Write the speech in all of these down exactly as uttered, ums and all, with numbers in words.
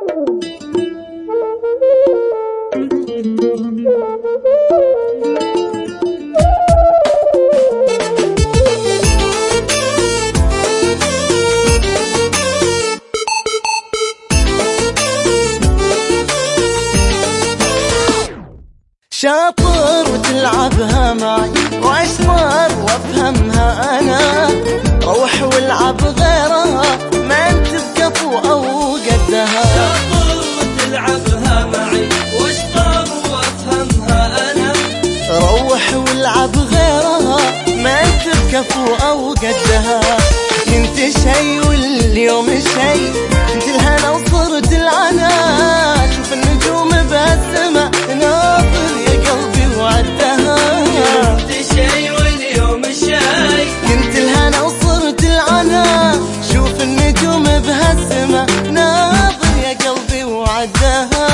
شاطر وتلعبها معي واشطر وافهمها انا، روح والعب غيرها ما انت بكفو او قدها. شاطر وتلعبها معي واشطر وافهمها انا، روح والعب غيرها ما انت بكفو او قدها. كنت شي واليوم شي، كنت الهنا وصرت العنا، شوف النجوم بهالسما ناظر يا قلبي وعدها. كنت شي واليوم شي، كنت الهنا وصرت العنا، شوف النجوم بهالسما ناظر يا قلبي وعدها.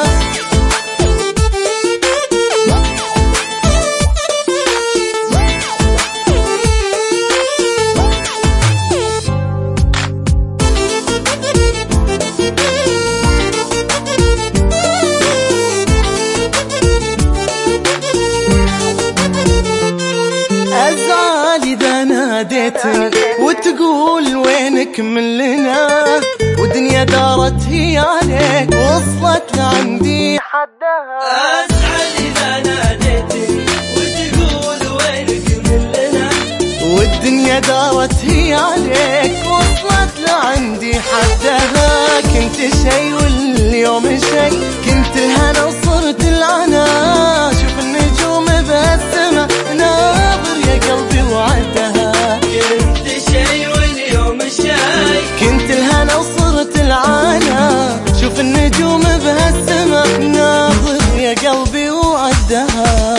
أزعل إذا ناديتني وتقول وينك من لنا، والدنيا دارت هي عليك وصلت لعندي حدها. أزعل إذا ناديتني وتقول وينك من لنا، والدنيا دارت هي عليك وصلت لعندي حدها. كنت شي واليوم شي، كنت الهنا وصرت العنا، شوف النجوم بهالسما ناظر يا قلبي وعدها. كنت شي واليوم شي، كنت الهنا وصرت العنا، شوف النجوم بهالسما ناظر يا قلبي وعدها.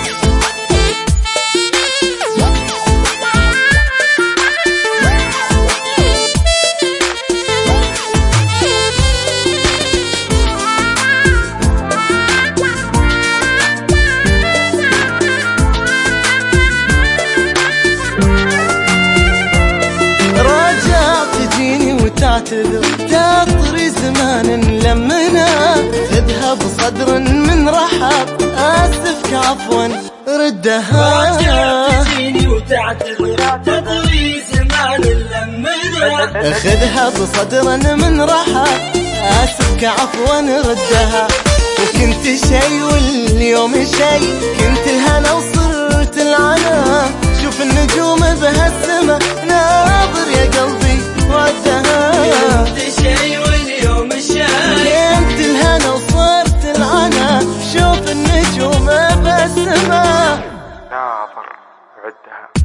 تعتذر تطري زمان لمنا، خذها بصدر من رحب آسفك عفوا ردها. تجيني وتعتذر تطري زمان لمنا، خذها بصدر من رحب آسفك عفوا ردها. وكنت شي واليوم شي، كنت الهنا وصرت العنا، شوف النجوم بهالسما ناظر يا قلبي وعدها. كنت شي واليوم شي، كنت الهنا وصرت العنا، شوف النجوم بهالسما ناظر وعدها.